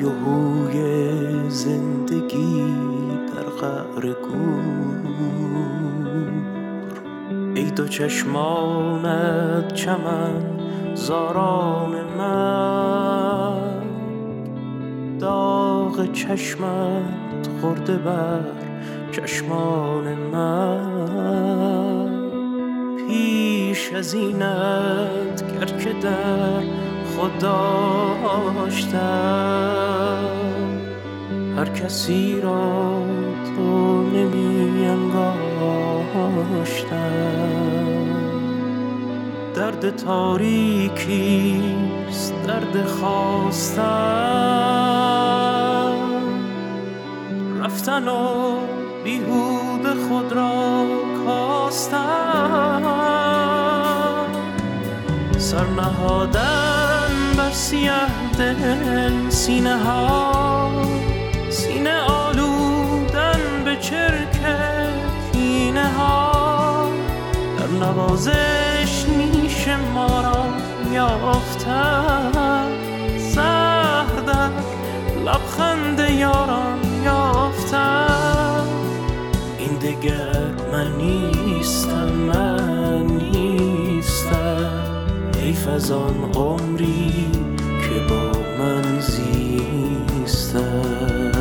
های و هوی زندگی در قعر گور. ای دو چشمانت چمن زاران من، داغ چشمت خورده بر چشمان من. پیش از اینت گر که در خود داشتم، هر کسی را تو نمی انگاشتم. درد تاریکیست درد خواستن، رفتن و بیهوده خود را کاستن. سر نهادن بر سیه دل سینه ها، سینه آلودن به چرک کینه ها. در نوازش نیش ما را یافتن، زهر در لبخند یاران یافتن. این دگر من نیستم، من نیستم. حیف از آن عمری که با من زیستم.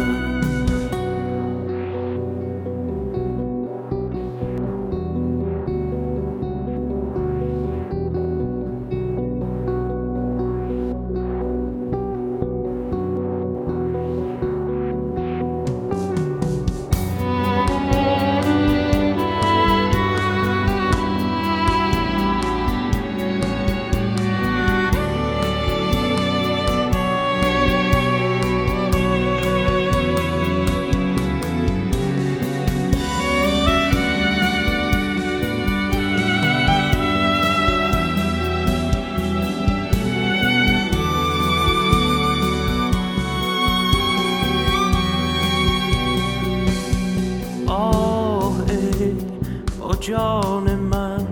جان من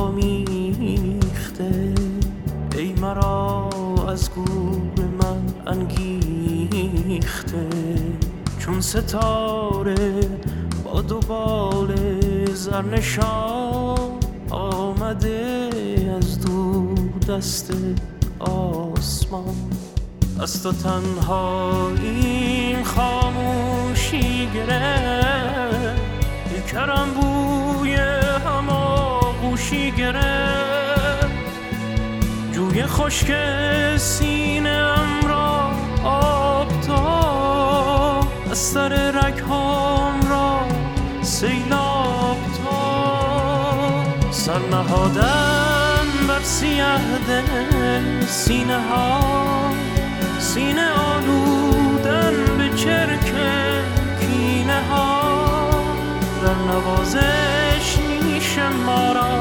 آمیخته، ای مرا از گور من انگیخته. چون ستاره با دو بال زرنشان، آمده از دور دست آسمان. از تو تنهاییم خاموشی گرفت، کرم بوی هماغوشی گرفت. جوی خشک سینه‌ام را آب تا، از سر رگ‌هام را سیلاب تا. سر نهادن بر سیه دل سینه ها، سینه آلودن به چرک کینه ها. در نوازش نیش ما را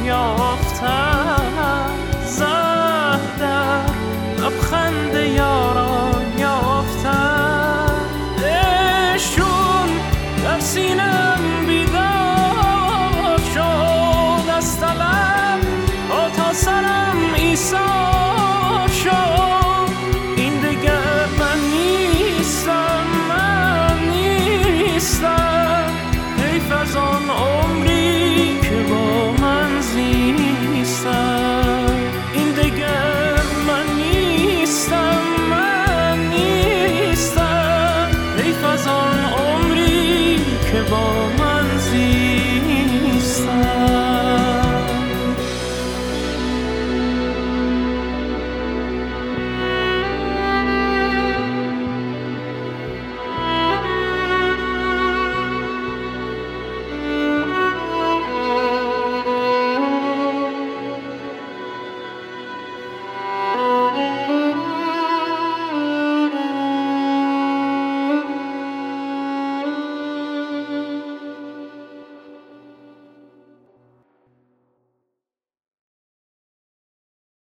یافتن، زهر در لبخند یاران یافتن. عشقشون در سینم بیدار شد، از طلب تا سرم ایثار شد. این دگر من نیستم، من نیستم. حیف از آن عمری که با من زیستم. این دگر من نیستم، من نیستم. حیف از آن عمری که با